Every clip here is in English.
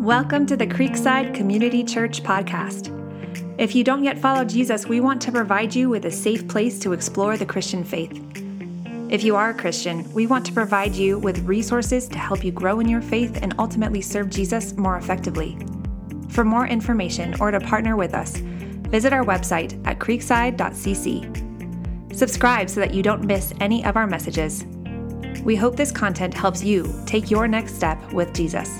Welcome to the Creekside Community Church podcast. If you don't yet follow Jesus, we want to provide you with a safe place to explore the Christian faith. If you are a Christian, we want to provide you with resources to help you grow in your faith and ultimately serve Jesus more effectively. For more information or to partner with us, visit our website at creekside.cc. Subscribe so that you don't miss any of our messages. We hope this content helps you take your next step with Jesus.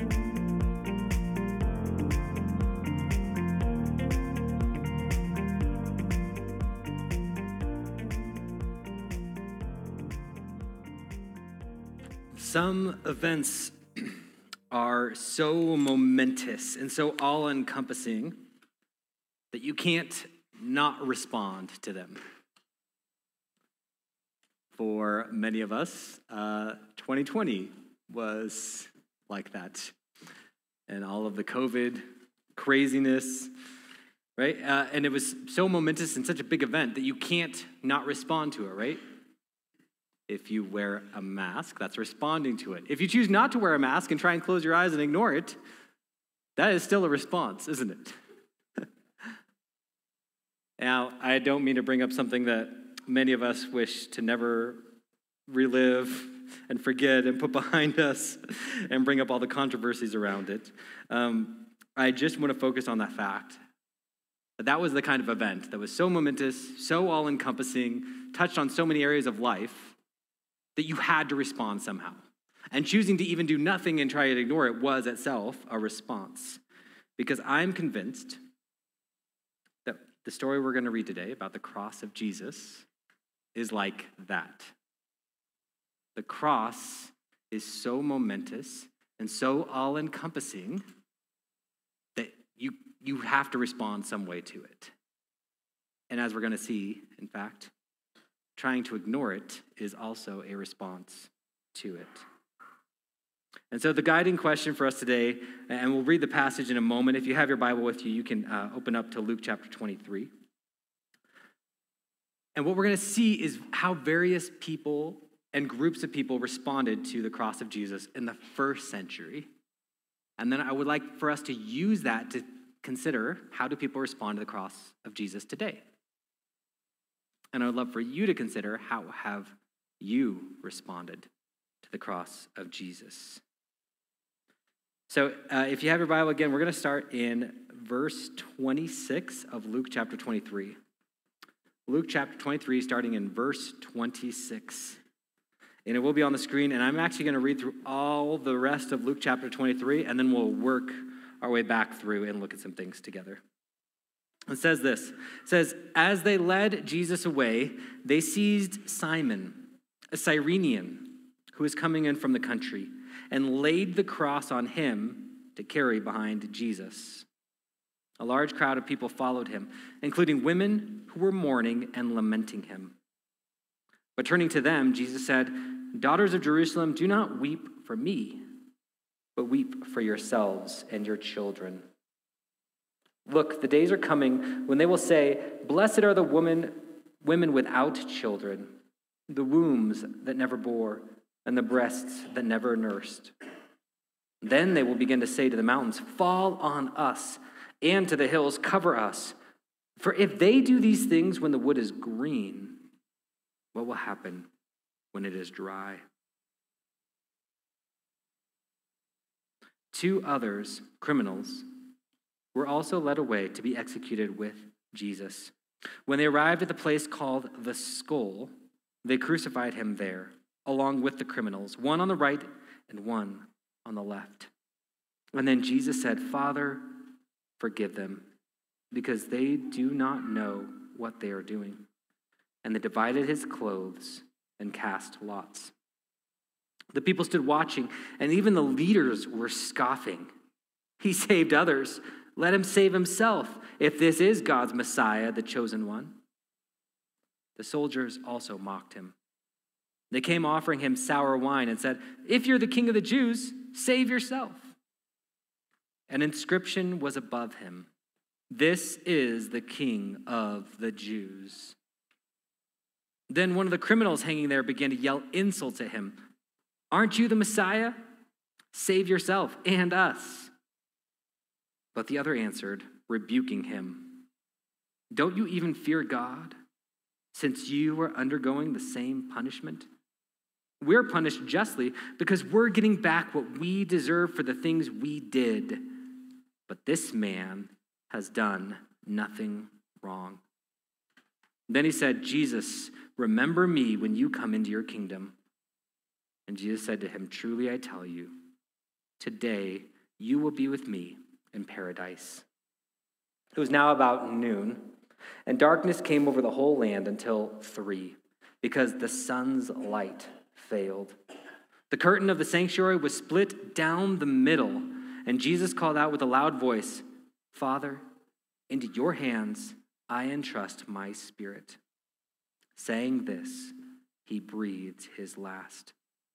Some events are so momentous and so all-encompassing that you can't not respond to them. For many of us, 2020 was like that. And all of the COVID craziness, right? And it was so momentous and such a big event that you can't not respond to it, right? If you wear a mask, that's responding to it. If you choose not to wear a mask and try and close your eyes and ignore it, that is still a response, isn't it? Now, I don't mean to bring up something that many of us wish to never relive and forget and put behind us and bring up all the controversies around it. I just want to focus on that fact. That was the kind of event that was so momentous, so all-encompassing, touched on so many areas of life, that you had to respond somehow. And choosing to even do nothing and try to ignore it was itself a response. Because I'm convinced that the story we're going to read today about the cross of Jesus is like that. The cross is so momentous and so all-encompassing that you have to respond some way to it. And as we're going to see, in fact, trying to ignore it is also a response to it. And so the guiding question for us today, and we'll read the passage in a moment. If you have your Bible with you, you can open up to Luke chapter 23. And what we're going to see is how various people and groups of people responded to the cross of Jesus in the first century. And then I would like for us to use that to consider, how do people respond to the cross of Jesus today? And I would love for you to consider, how have you responded to the cross of Jesus? So if you have your Bible again, we're going to start in verse 26 of Luke chapter 23. Luke chapter 23, starting in verse 26. And it will be on the screen, and I'm actually going to read through all the rest of Luke chapter 23, and then we'll work our way back through and look at some things together. It says this. It says, as they led Jesus away, they seized Simon, a Cyrenian, who was coming in from the country, and laid the cross on him to carry behind Jesus. A large crowd of people followed him, including women who were mourning and lamenting him. But turning to them, Jesus said, daughters of Jerusalem, do not weep for me, but weep for yourselves and your children. Look, the days are coming when they will say, blessed are the women without children, the wombs that never bore, and the breasts that never nursed. Then they will begin to say to the mountains, fall on us, and to the hills, cover us. For if they do these things when the wood is green, what will happen when it is dry? Two others, criminals, were also led away to be executed with Jesus. When they arrived at the place called the Skull, they crucified him there, along with the criminals, one on the right and one on the left. And then Jesus said, Father, forgive them, because they do not know what they are doing. And they divided his clothes and cast lots. The people stood watching, and even the leaders were scoffing. He saved others. Let him save himself, if this is God's Messiah, the chosen one. The soldiers also mocked him. They came offering him sour wine and said, if you're the king of the Jews, save yourself. An inscription was above him. This is the King of the Jews. Then one of the criminals hanging there began to yell insults at him. Aren't you the Messiah? Save yourself and us. But the other answered, rebuking him, "Don't you even fear God, since you are undergoing the same punishment? We're punished justly because we're getting back what we deserve for the things we did. But this man has done nothing wrong." Then he said, "Jesus, remember me when you come into your kingdom." And Jesus said to him, "Truly I tell you, today you will be with me in paradise." It was now about noon, and darkness came over the whole land until 3, because the sun's light failed. The curtain of the sanctuary was split down the middle, and Jesus called out with a loud voice, "Father, into your hands I entrust my spirit." Saying this, he breathed his last.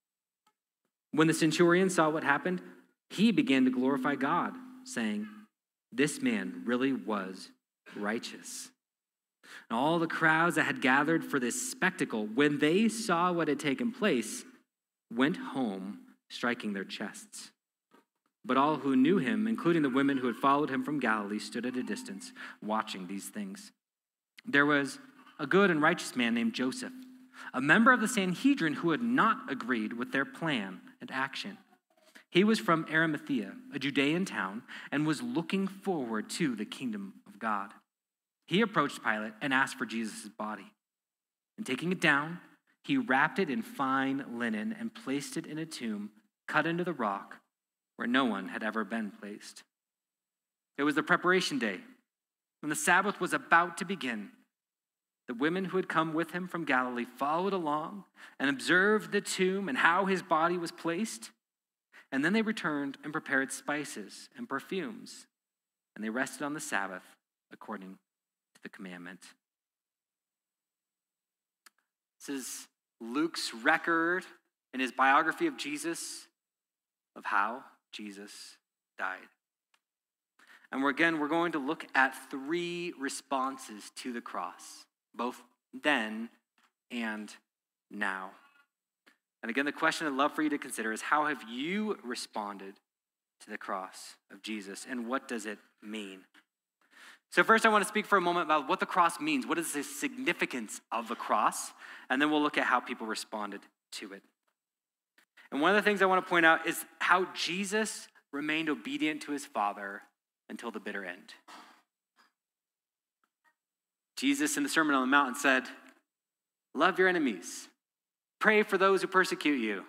When the centurion saw what happened, he began to glorify God, saying, "This man really was righteous." And all the crowds that had gathered for this spectacle, when they saw what had taken place, went home striking their chests. But all who knew him, including the women who had followed him from Galilee, stood at a distance, watching these things. There was a good and righteous man named Joseph, a member of the Sanhedrin who had not agreed with their plan and action. He was from Arimathea, a Judean town, and was looking forward to the kingdom of God. He approached Pilate and asked for Jesus' body. And taking it down, he wrapped it in fine linen and placed it in a tomb cut into the rock where no one had ever been placed. It was the preparation day. When the Sabbath was about to begin, the women who had come with him from Galilee followed along and observed the tomb and how his body was placed. And then they returned and prepared spices and perfumes, and they rested on the Sabbath according to the commandment. This is Luke's record in his biography of Jesus, of how Jesus died. And we're going to look at 3 responses to the cross, both then and now. And again, the question I'd love for you to consider is, how have you responded to the cross of Jesus, and what does it mean? So first, I want to speak for a moment about what the cross means. What is the significance of the cross? And then we'll look at how people responded to it. And one of the things I want to point out is how Jesus remained obedient to his Father until the bitter end. Jesus in the Sermon on the Mount said, "Love your enemies. Pray for those who persecute you."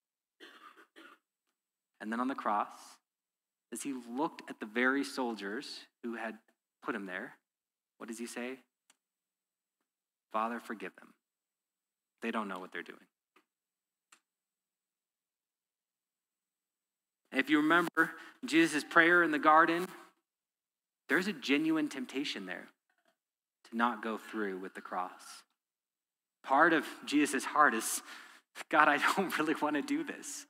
And then on the cross, as he looked at the very soldiers who had put him there, what does he say? "Father, forgive them. They don't know what they're doing." If you remember Jesus' prayer in the garden, there's a genuine temptation there to not go through with the cross. Part of Jesus' heart is, "God, I don't really want to do this."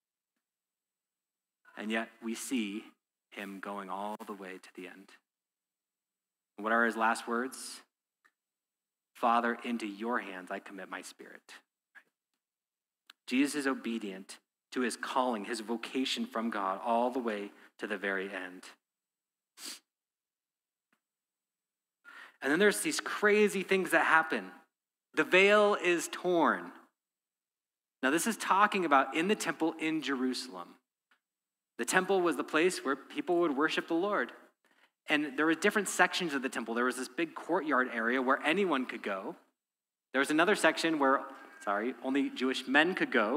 And yet we see him going all the way to the end. What are his last words? "Father, into your hands I commit my spirit." Jesus is obedient to his calling, his vocation from God, all the way to the very end. And then there's these crazy things that happen. The veil is torn. Now, this is talking about in the temple in Jerusalem. The temple was the place where people would worship the Lord. And there were different sections of the temple. There was this big courtyard area where anyone could go. There was another section where, only Jewish men could go.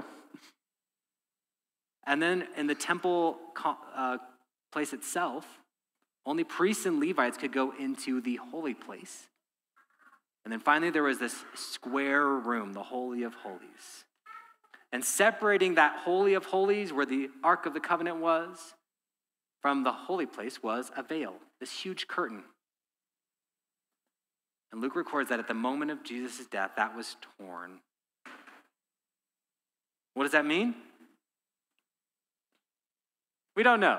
And then in the temple place itself, only priests and Levites could go into the holy place. And then finally there was this square room, the Holy of Holies. And separating that Holy of Holies, where the Ark of the Covenant was, from the holy place was a veil, this huge curtain. And Luke records that at the moment of Jesus' death, that was torn. What does that mean? We don't know.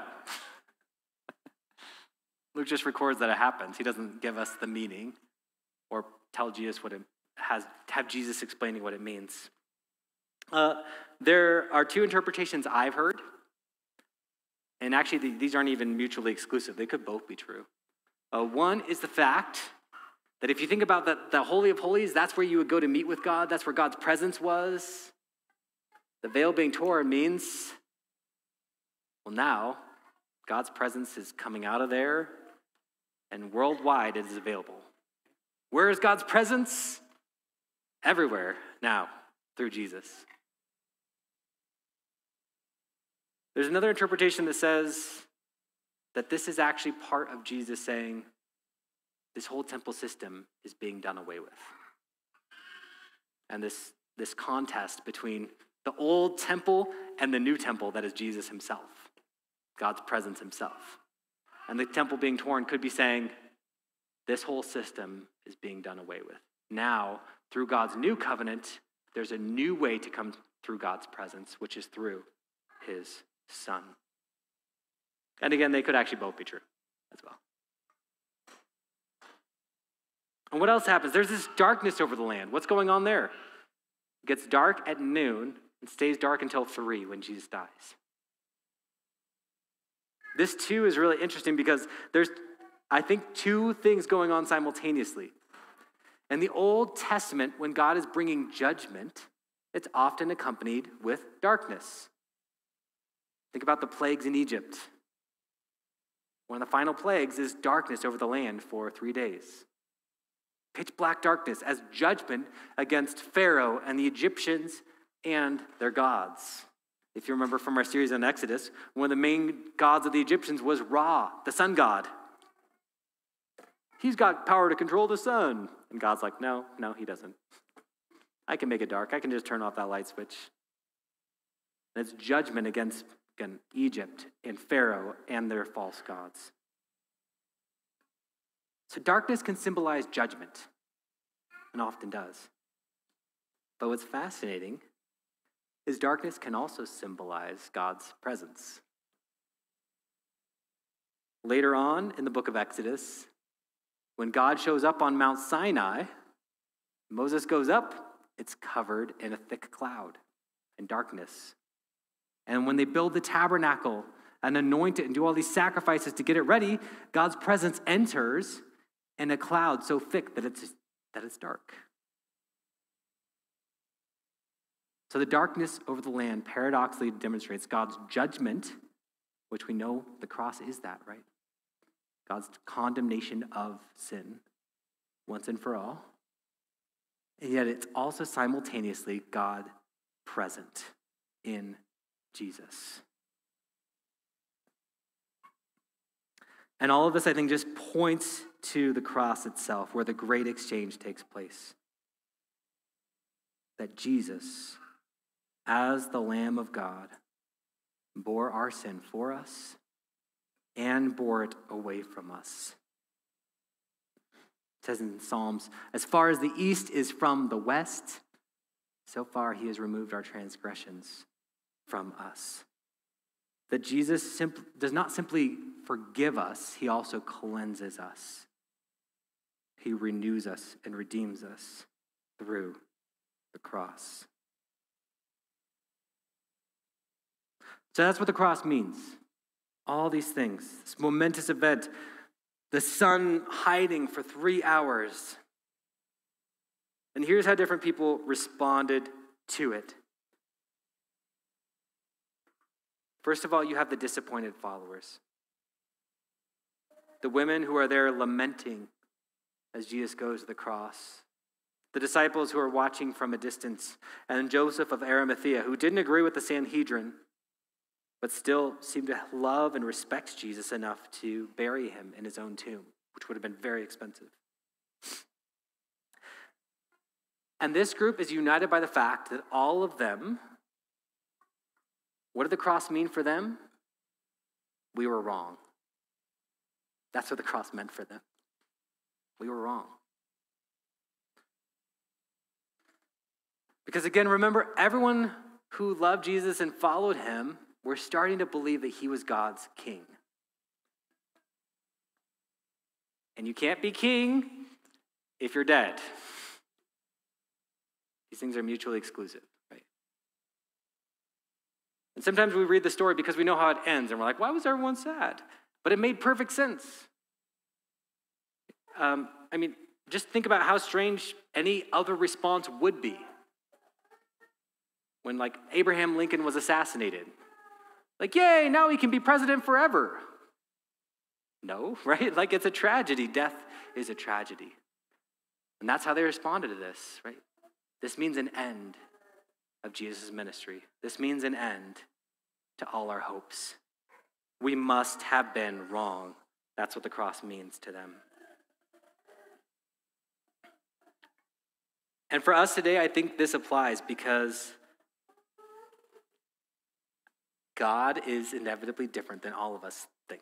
Luke just records that it happens. He doesn't give us the meaning or tell Jesus what it has, have Jesus explaining what it means. There are 2 interpretations I've heard. And actually, these aren't even mutually exclusive. They could both be true. One is the fact that if you think about the Holy of Holies, that's where you would go to meet with God. That's where God's presence was. The veil being torn means, well, now God's presence is coming out of there, and worldwide it is available. Where is God's presence? Everywhere now, through Jesus. There's another interpretation that says that this is actually part of Jesus saying, this whole temple system is being done away with. And this contest between the old temple and the new temple that is Jesus himself, God's presence himself. And the temple being torn could be saying, this whole system is being done away with. Now, through God's new covenant, there's a new way to come through God's presence, which is through his Son. And again, they could actually both be true as well. And what else happens? There's this darkness over the land. What's going on there? It gets dark at noon and stays dark until 3 when Jesus dies. This too is really interesting because there's, I think, 2 things going on simultaneously. In the Old Testament, when God is bringing judgment, it's often accompanied with darkness. Think about the plagues in Egypt. One of the final plagues is darkness over the land for 3 days. Pitch black darkness as judgment against Pharaoh and the Egyptians and their gods. If you remember from our series on Exodus, one of the main gods of the Egyptians was Ra, the sun god. He's got power to control the sun. And God's like, no, he doesn't. I can make it dark. I can just turn off that light switch. And it's judgment against, again, Egypt and Pharaoh and their false gods. So darkness can symbolize judgment, and often does. But what's fascinating is darkness can also symbolize God's presence. Later on in the book of Exodus, when God shows up on Mount Sinai, Moses goes up, it's covered in a thick cloud and darkness. And when they build the tabernacle and anoint it and do all these sacrifices to get it ready, God's presence enters in a cloud so thick that it's dark. So the darkness over the land paradoxically demonstrates God's judgment, which we know the cross is that, right? God's condemnation of sin once and for all. And yet it's also simultaneously God present in Jesus. And all of this, I think, just points to the cross itself, where the great exchange takes place. That Jesus, as the Lamb of God, bore our sin for us and bore it away from us. It says in Psalms, as far as the east is from the west, so far he has removed our transgressions from us. That Jesus does not simply forgive us, he also cleanses us. He renews us and redeems us through the cross. So that's what the cross means. All these things, this momentous event, the sun hiding for 3 hours. And here's how different people responded to it. First of all, you have the disappointed followers. The women who are there lamenting as Jesus goes to the cross. The disciples who are watching from a distance. And Joseph of Arimathea, who didn't agree with the Sanhedrin, but still seemed to love and respect Jesus enough to bury him in his own tomb, which would have been very expensive. And this group is united by the fact that all of them, what did the cross mean for them? We were wrong. That's what the cross meant for them. We were wrong. Because again, remember, everyone who loved Jesus and followed him were starting to believe that he was God's king. And you can't be king if you're dead. These things are mutually exclusive, right? And sometimes we read the story because we know how it ends, and we're like, why was everyone sad? But it made perfect sense. Just think about how strange any other response would be. When, Abraham Lincoln was assassinated. Yay, now he can be president forever. No, right? It's a tragedy. Death is a tragedy. And that's how they responded to this, right? This means an end of Jesus' ministry. This means an end to all our hopes. We must have been wrong. That's what the cross means to them. And for us today, I think this applies because God is inevitably different than all of us think.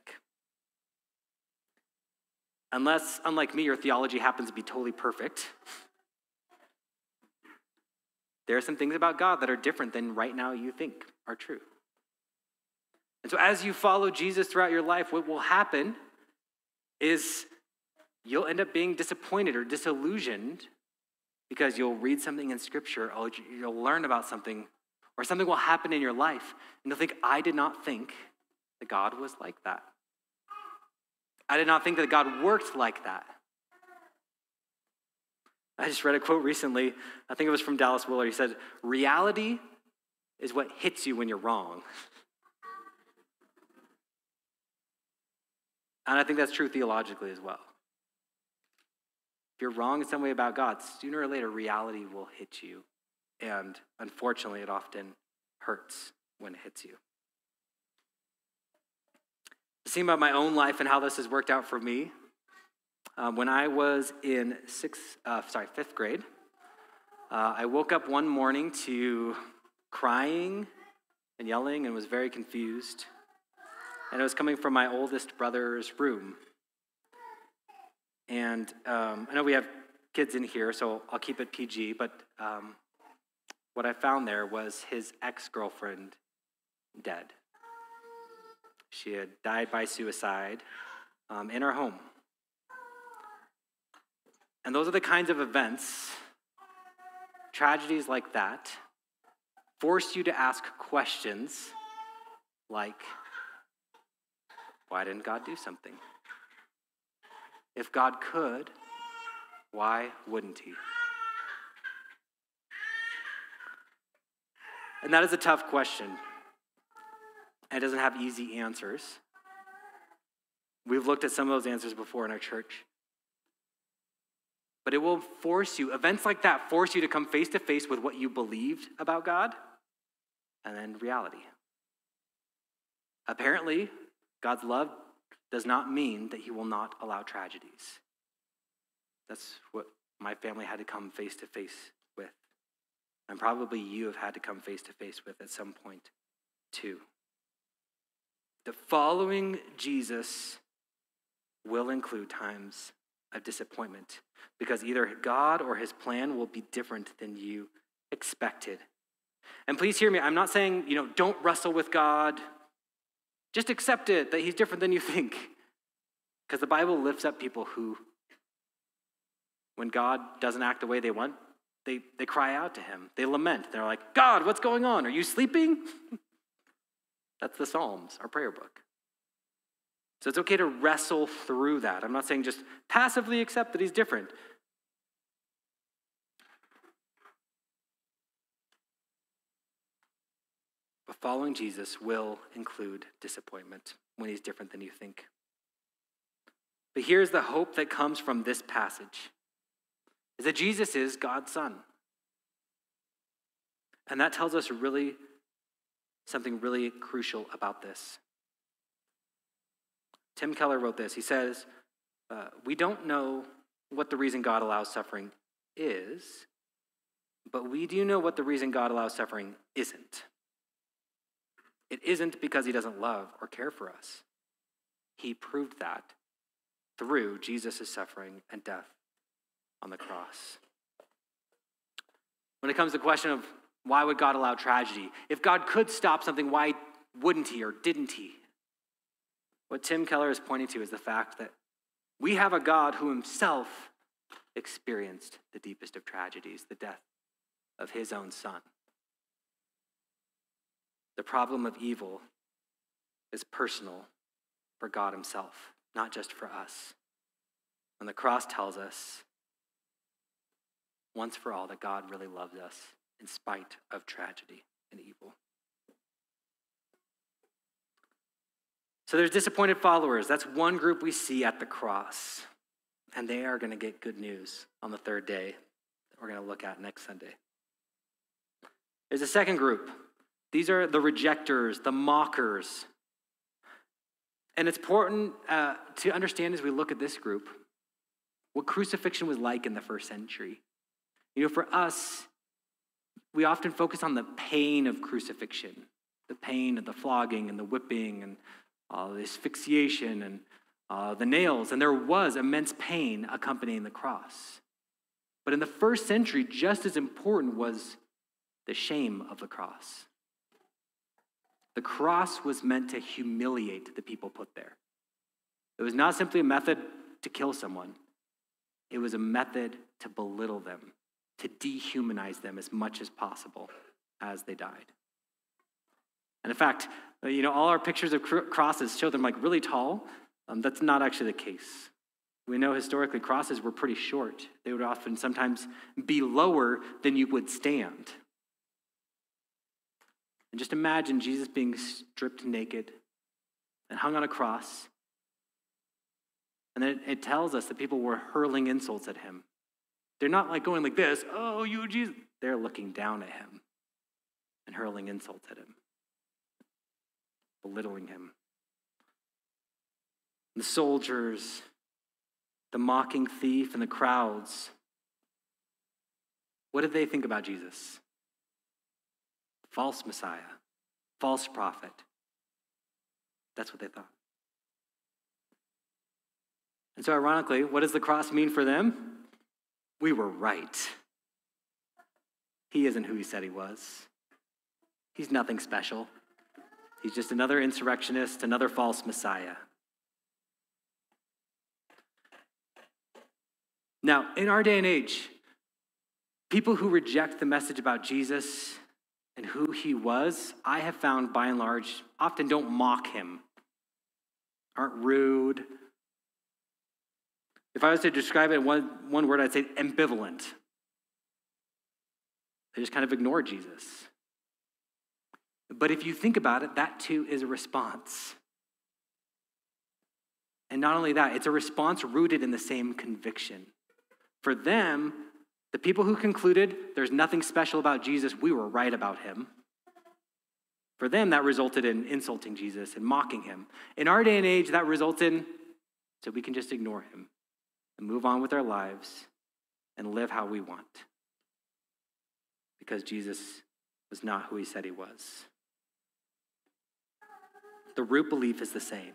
Unless, unlike me, your theology happens to be totally perfect. There are some things about God that are different than right now you think are true. And so as you follow Jesus throughout your life, what will happen is you'll end up being disappointed or disillusioned because you'll read something in Scripture, or you'll learn about something, or something will happen in your life, and you'll think, I did not think that God was like that. I did not think that God worked like that. I just read a quote recently. I think it was from Dallas Willard. He said, reality is what hits you when you're wrong. And I think that's true theologically as well. If you're wrong in some way about God, sooner or later, reality will hit you. And unfortunately, it often hurts when it hits you. Thinking about my own life and how this has worked out for me, when I was in fifth grade, I woke up one morning to crying and yelling and was very confused. And it was coming from my oldest brother's room. And I know we have kids in here, so I'll keep it PG, but what I found there was his ex-girlfriend dead. She had died by suicide in our home. And those are the kinds of events, tragedies like that, force you to ask questions like, why didn't God do something? If God could, why wouldn't he? And that is a tough question. And it doesn't have easy answers. We've looked at some of those answers before in our church. But it will force you, events like that force you to come face to face with what you believed about God and then reality. Apparently, God's love does not mean that he will not allow tragedies. That's what my family had to come face to face with. And probably you have had to come face to face with at some point too. That following Jesus will include times of disappointment because either God or his plan will be different than you expected. And please hear me, I'm not saying, don't wrestle with God. Just accept it, that he's different than you think. Because the Bible lifts up people who, when God doesn't act the way they want, they cry out to him. They lament. They're like, God, what's going on? Are you sleeping? That's the Psalms, our prayer book. So it's okay to wrestle through that. I'm not saying just passively accept that he's different. But following Jesus will include disappointment when he's different than you think. But here's the hope that comes from this passage, is that Jesus is God's Son. And that tells us something really crucial about this. Tim Keller wrote this. He says, we don't know what the reason God allows suffering is, but we do know what the reason God allows suffering isn't. It isn't because he doesn't love or care for us. He proved that through Jesus' suffering and death on the cross. When it comes to the question of why would God allow tragedy? If God could stop something, why wouldn't he or didn't he? What Tim Keller is pointing to is the fact that we have a God who himself experienced the deepest of tragedies, the death of his own son. The problem of evil is personal for God himself, not just for us. And the cross tells us once for all that God really loves us in spite of tragedy and evil. So there's disappointed followers. That's one group we see at the cross. And they are going to get good news on the third day that we're going to look at next Sunday. There's a second group. These are the rejectors, the mockers. And it's important to understand as we look at this group what crucifixion was like in the first century. You know, for us, we often focus on the pain of crucifixion, the pain of the flogging and the whipping and the asphyxiation and the nails. And there was immense pain accompanying the cross. But in the first century, just as important was the shame of the cross. The cross was meant to humiliate the people put there. It was not simply a method to kill someone. It was a method to belittle them, to dehumanize them as much as possible as they died. And in fact, you know, all our pictures of crosses show them like really tall. That's not actually the case. We know historically crosses were pretty short. They would often sometimes be lower than you would stand. And just imagine Jesus being stripped naked and hung on a cross. And then it tells us that people were hurling insults at him. They're not like going like this, oh, you Jesus. They're looking down at him and hurling insults at him, belittling him. The soldiers, the mocking thief, and the crowds, what did they think about Jesus? False Messiah, false prophet. That's what they thought. And so ironically, what does the cross mean for them? We were right. He isn't who he said he was. He's nothing special. He's just another insurrectionist, another false Messiah. Now, in our day and age, people who reject the message about Jesus and who he was, I have found by and large, often don't mock him, aren't rude. If I was to describe it in one word, I'd say ambivalent. They just kind of ignore Jesus. But if you think about it, that too is a response. And not only that, it's a response rooted in the same conviction. For them, the people who concluded there's nothing special about Jesus, we were right about him. For them, that resulted in insulting Jesus and mocking him. In our day and age, that results in so we can just ignore him and move on with our lives and live how we want. Because Jesus was not who he said he was. The root belief is the same.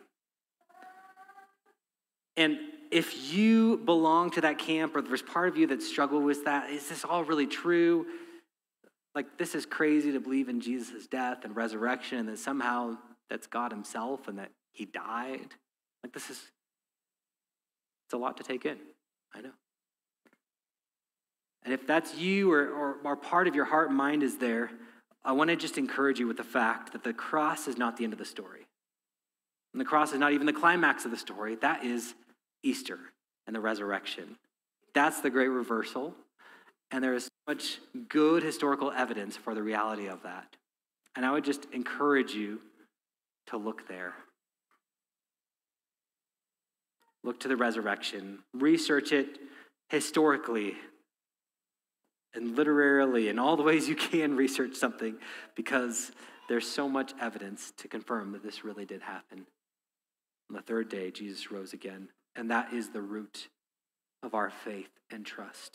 And if you belong to that camp or there's part of you that struggle with that, is this all really true? Like, this is crazy to believe in Jesus' death and resurrection and that somehow that's God himself and that he died. Like, it's a lot to take in. I know. And if that's you or part of your heart and mind is there, I want to just encourage you with the fact that the cross is not the end of the story. And the cross is not even the climax of the story. That is Easter and the resurrection. That's the great reversal. And there is so much good historical evidence for the reality of that. And I would just encourage you to look there. Look to the resurrection. Research it historically and literarily in all the ways you can research something, because there's so much evidence to confirm that this really did happen. On the third day, Jesus rose again, and that is the root of our faith and trust.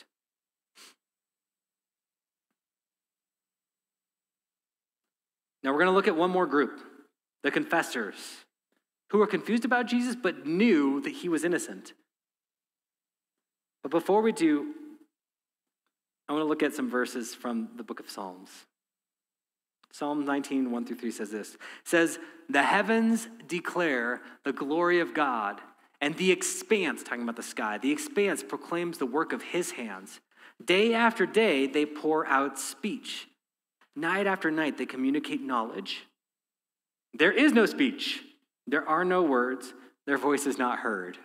Now we're going to look at one more group, the confessors, who were confused about Jesus but knew that he was innocent. But before we do, I want to look at some verses from the book of Psalms. Psalm 19, 1-3 says this. It says, the heavens declare the glory of God, and the expanse, talking about the sky, the expanse proclaims the work of his hands. Day after day, they pour out speech. Night after night, they communicate knowledge. There is no speech. There are no words. Their voice is not heard.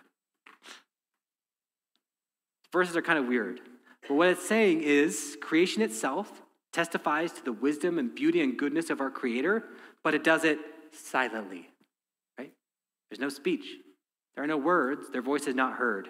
Verses are kind of weird. But what it's saying is creation itself testifies to the wisdom and beauty and goodness of our Creator, but it does it silently, right? There's no speech. There are no words. Their voice is not heard.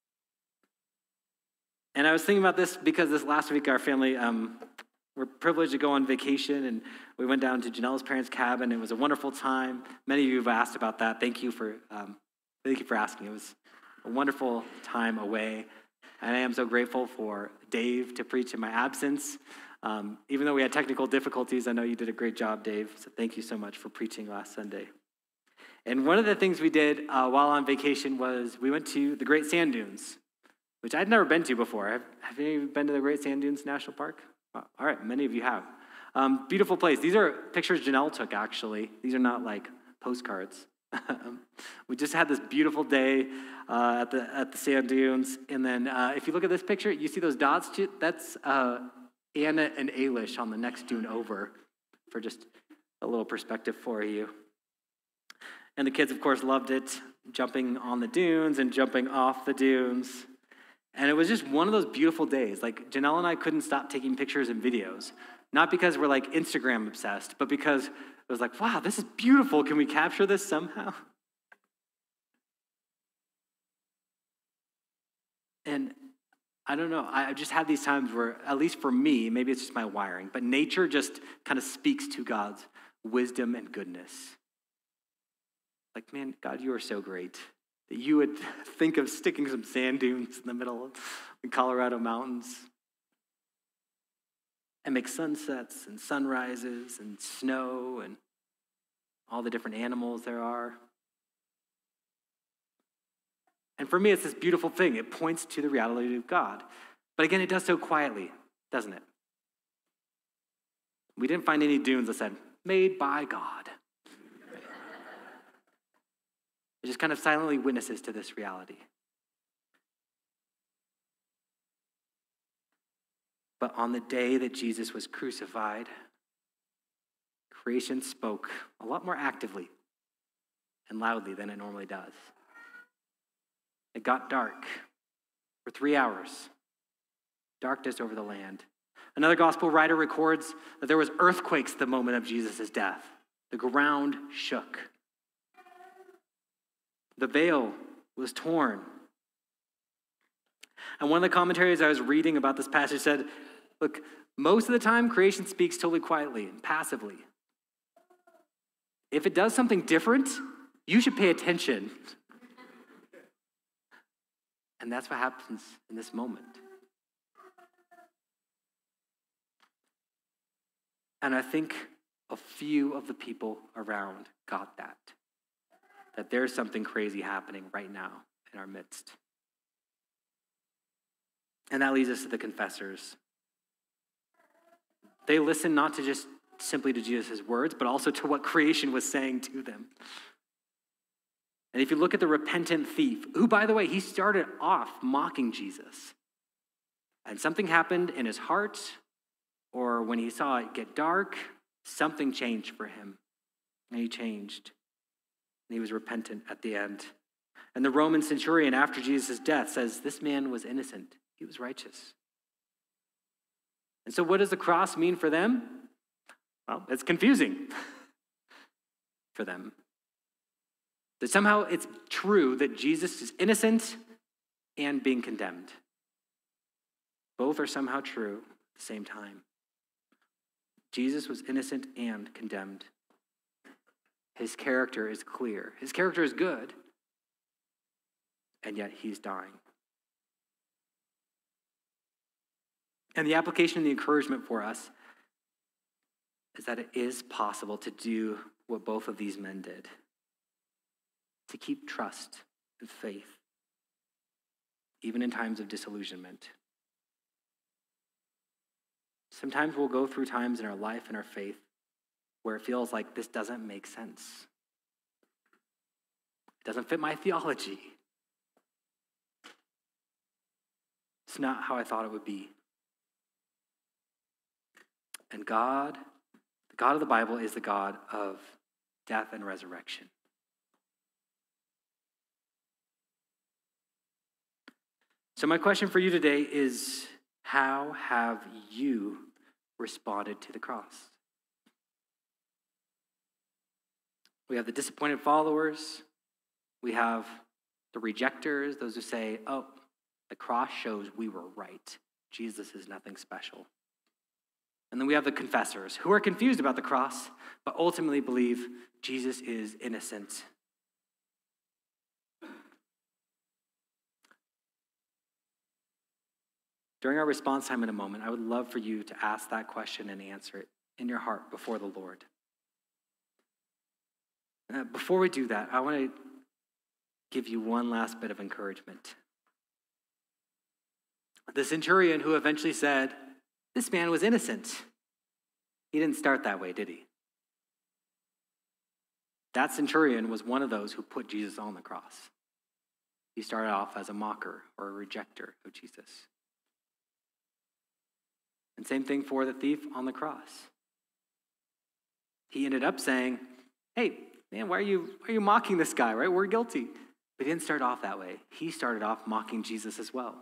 And I was thinking about this because this last week our family were privileged to go on vacation, and we went down to Janelle's parents' cabin. It was a wonderful time. Many of you have asked about that. Thank you for asking. It was a wonderful time away. And I am so grateful for Dave to preach in my absence. Even though we had technical difficulties, I know you did a great job, Dave. So thank you so much for preaching last Sunday. And one of the things we did while on vacation was we went to the Great Sand Dunes, which I'd never been to before. Have any of you been to the Great Sand Dunes National Park? All right, many of you have. Beautiful place. These are pictures Janelle took, actually. These are not like postcards. We just had this beautiful day at the sand dunes. And then if you look at this picture, you see those dots? That's Anna and Ailish on the next dune over, for just a little perspective for you. And the kids, of course, loved it, jumping on the dunes and jumping off the dunes. And it was just one of those beautiful days. Like, Janelle and I couldn't stop taking pictures and videos. Not because we're like Instagram obsessed, but because it was like, wow, this is beautiful. Can we capture this somehow? And I don't know, I just had these times where, at least for me, maybe it's just my wiring, but nature just kind of speaks to God's wisdom and goodness. Like, man, God, you are so great that you would think of sticking some sand dunes in the middle of the Colorado mountains and make sunsets and sunrises and snow and all the different animals there are. And for me, it's this beautiful thing. It points to the reality of God. But again, it does so quietly, doesn't it? We didn't find any dunes that said, made by God. It just kind of silently witnesses to this reality. But on the day that Jesus was crucified, creation spoke a lot more actively and loudly than it normally does. It got dark for 3 hours. Darkness over the land. Another gospel writer records that there was earthquakes the moment of Jesus' death. The ground shook. The veil was torn. And one of the commentaries I was reading about this passage said, look, most of the time creation speaks totally quietly and passively. If it does something different, you should pay attention. And that's what happens in this moment. And I think a few of the people around got that there's something crazy happening right now in our midst. And that leads us to the confessors. They listened not to just simply to Jesus' words, but also to what creation was saying to them. And if you look at the repentant thief, who, by the way, he started off mocking Jesus. And something happened in his heart, or when he saw it get dark, something changed for him. And he changed. And he was repentant at the end. And the Roman centurion, after Jesus' death, says, this man was innocent. He was righteous. And so what does the cross mean for them? Well, it's confusing for them. That somehow it's true that Jesus is innocent and being condemned. Both are somehow true at the same time. Jesus was innocent and condemned. His character is clear. His character is good, and yet he's dying. And the application and the encouragement for us is that it is possible to do what both of these men did. To keep trust and faith, even in times of disillusionment. Sometimes we'll go through times in our life and our faith where it feels like this doesn't make sense. It doesn't fit my theology. It's not how I thought it would be. And God, the God of the Bible, is the God of death, and resurrection. So my question for you today is, how have you responded to the cross? We have the disappointed followers. We have the rejectors, those who say, oh, the cross shows we were right. Jesus is nothing special. And then we have the confessors, who are confused about the cross, but ultimately believe Jesus is innocent. During our response time in a moment, I would love for you to ask that question and answer it in your heart before the Lord. Before we do that, I want to give you one last bit of encouragement. The centurion who eventually said, this man was innocent. He didn't start that way, did he? That centurion was one of those who put Jesus on the cross. He started off as a mocker or a rejecter of Jesus. And same thing for the thief on the cross. He ended up saying, hey, man, why are you mocking this guy, right? We're guilty. But he didn't start off that way. He started off mocking Jesus as well.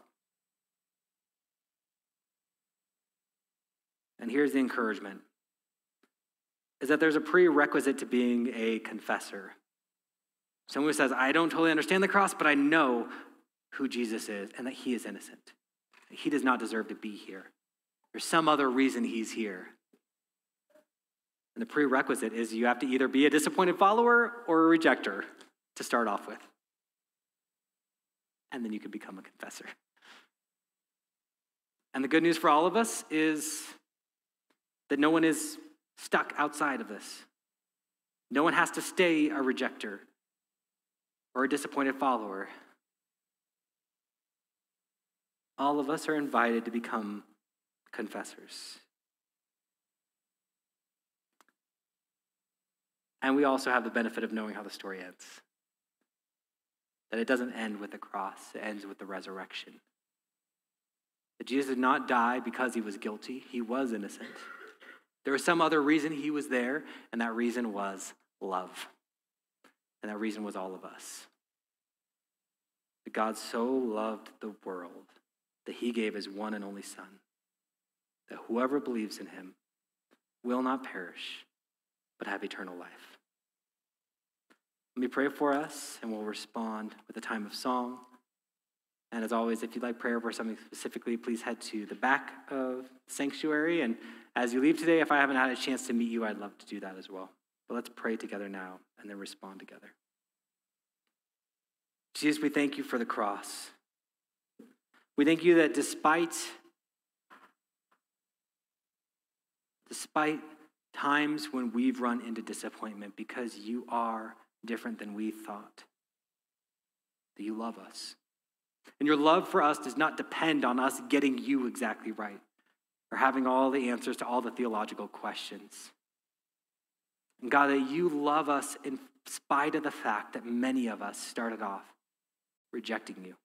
And here's the encouragement, is that there's a prerequisite to being a confessor. Someone who says, I don't totally understand the cross, but I know who Jesus is and that he is innocent. He does not deserve to be here. There's some other reason he's here. And the prerequisite is you have to either be a disappointed follower or a rejecter to start off with. And then you can become a confessor. And the good news for all of us is that no one is stuck outside of this. No one has to stay a rejecter or a disappointed follower. All of us are invited to become confessors. And we also have the benefit of knowing how the story ends. That it doesn't end with the cross, it ends with the resurrection. That Jesus did not die because he was guilty, he was innocent. There was some other reason he was there, and that reason was love. And that reason was all of us. That God so loved the world that he gave his one and only Son, that whoever believes in him will not perish, but have eternal life. Let me pray for us, and we'll respond with a time of song. And as always, if you'd like prayer for something specifically, please head to the back of the sanctuary. And as you leave today, if I haven't had a chance to meet you, I'd love to do that as well. But let's pray together now and then respond together. Jesus, we thank you for the cross. We thank you that despite times when we've run into disappointment, because you are different than we thought, that you love us. And your love for us does not depend on us getting you exactly right or having all the answers to all the theological questions. And God, that you love us in spite of the fact that many of us started off rejecting you.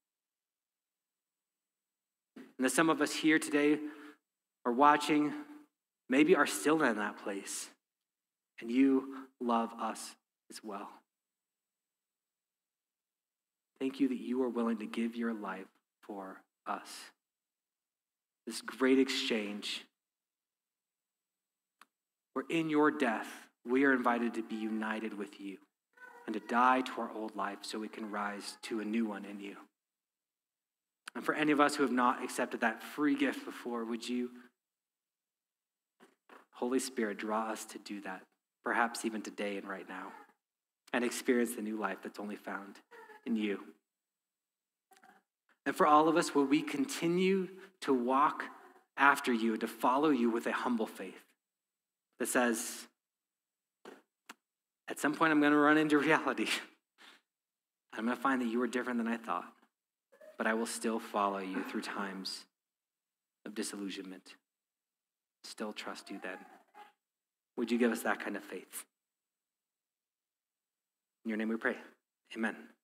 And that some of us here today are watching, maybe are still in that place, and you love us as well. Thank you that you are willing to give your life for us. This great exchange, where in your death, we are invited to be united with you and to die to our old life so we can rise to a new one in you. And for any of us who have not accepted that free gift before, would you, Holy Spirit, draw us to do that, perhaps even today and right now, and experience the new life that's only found in you. And for all of us, will we continue to walk after you, to follow you with a humble faith that says, at some point I'm going to run into reality. I'm going to find that you are different than I thought, but I will still follow you through times of disillusionment. Still trust you then. Would you give us that kind of faith? In your name we pray. Amen.